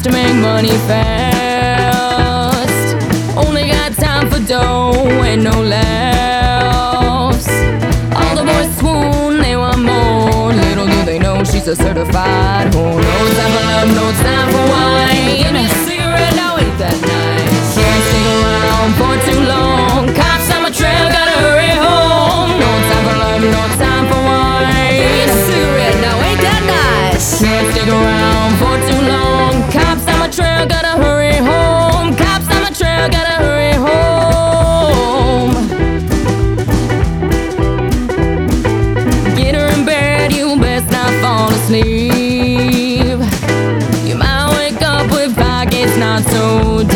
to make money fast. Only got time for dough and no laughs. All the boys swoon, they want more. Little do they know she's a certified whore. No time for love, no time for wine. Give me a cigarette, now ain't that nice? Can't stick around for too long. Cops on my trail, gotta hurry home. No time for love, no time for wine. Give me a cigarette, now ain't that nice? Can't stick around for too long. Cops on my trail, gotta hurry home. Cops on my trail, gotta hurry home. Get her in bed, you best not fall asleep. You might wake up with pockets not so